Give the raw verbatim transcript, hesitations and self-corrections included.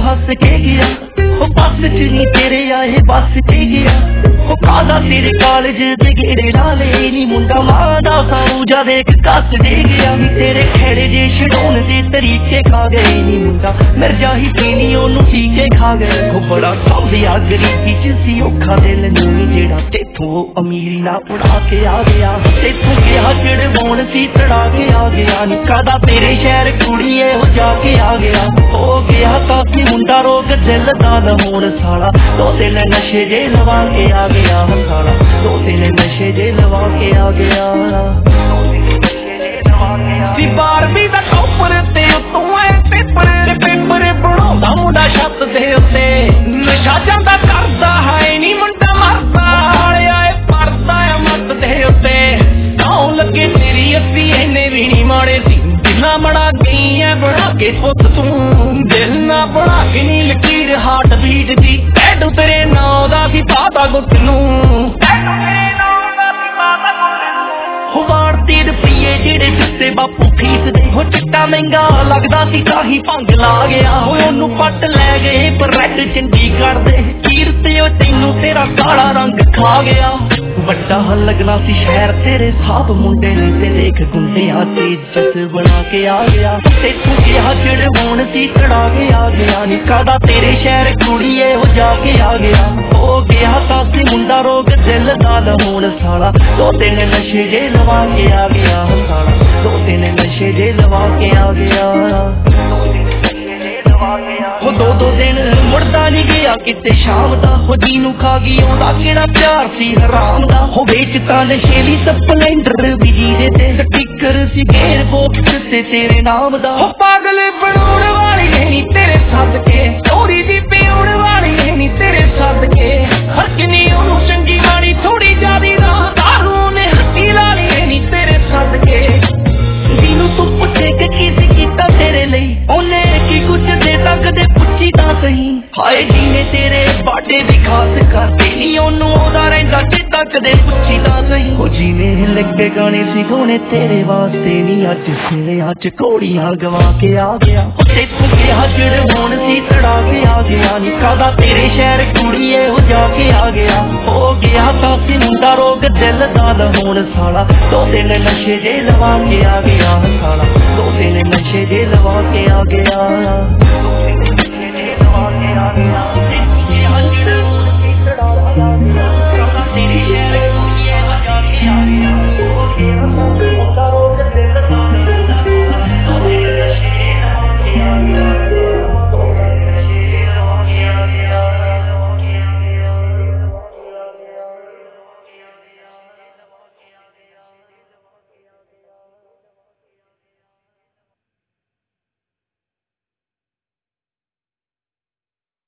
हस के गया बस च नहीं तेरे आए बस के गया काला तेरे कॉलेज दे गेड़े डाले नी मुंडा मादा साऊजा देख कस दे गया नी तेरे खेड़े जे छड़ाउण दे तरीके खा गए नी मुंडा मिर्जा ही पीनी ओनू टीके खा गए वो बड़ा समझिया गरीबी च सी औखा दिल नहीं जेड़ा तेथों अमीरी ना उड़ा के आ गया तेथों गया चढ़वाउण सी चढ़ा के आ गया नी कादा तेरे शहर कुड़िए हो जाके आ गया हो गया काफी मुंडा रोग दिल दा होण साला दो दिन नशे जे लवा के आ गया साला दो दिन नशे जे लवा के आ गया सी बारहवीं दा टॉपर ते उत्तों आए पेपर पेपर बनाउंदा मुंडा छत दे उत्ते नशा जांदा करदा है नी मुंडा मरदा हाले आए परदा मत दे उत्ते सौ लगे तेरी अस्सी इन्ने भी नी माड़े सी दिना बड़ा गई है बड़ा के पुत तू दिल ना बड़ा के नी लकीर हार्ट बीट दी टैटू तेरे नाम दा भी पाता गुट नू टैटू तेरे नाम दा भी पाता गुट नू हो वारती रुपये जेड़े दिते बापू फीस दे हो चिट्टा महंगा लगदा सी ताही भंग ला गया हो ओनू पट लै गए पर रेड चंडीगढ़ दे कीर ते ओ तैनू तेरा काला रंग खा गया बड़ा लगना सी शहर तेरे साहब मुंडे ने ते देख गुंडियां ते इज्जत बना के आ गया तेथों गया चढ़वाउण सी चढ़ा के आ गया नी कादा तेरे शहर कुड़िए हो जाके आ गया हो गया तासी मुंडा रोग दिल दा होण साला दो दिन नशे जे लवा के आ गया साला दो दिन नशे जे लवा के आ गया हो दो दो दिन मुड़दा नहीं गया किते शाम दा हो जीनू खा गई ओदा केड़ा प्यार सी हराम दा हो बेचता नशेली स्प्लेंडर भी जीरे ते स्टिकर सी गेर बॉक्स ते तेरे नाम दा हो पागल बनाउण वाली नहीं तेरे सदके चोरी दी पीउण वाली नहीं तेरे सदके हर किनी ओनू चंगी गाड़ी थोड़ी जादी ना दारू ने हट्टी लाली नहीं तेरे सदके जीनू तू पुछे कि किसी कीता तेरे लई ओने की कुछ दे तक दे पुछी ता सही हाय जी ने तेरे बाटे दी खास करते नी ओनू ओदा रहिंदा कि तक दे पुछी ता सही हो जी ने लिख के गाने सिखाने तेरे वास्ते नी अज सिरे अज घोड़ियां गवा के आ गया तेथों गया चढ़वाउण सी चढ़ा के आ गया नी कादा तेरे शहर कुड़िए हो जाके आ गया हो गया काफी मुंडा रोग दिल दा होण साला दो दिन नशे जे लवा के आ गया साला दो दिन नशे जे लवा के आ गया दो दिन नशे जे लवा के आ गया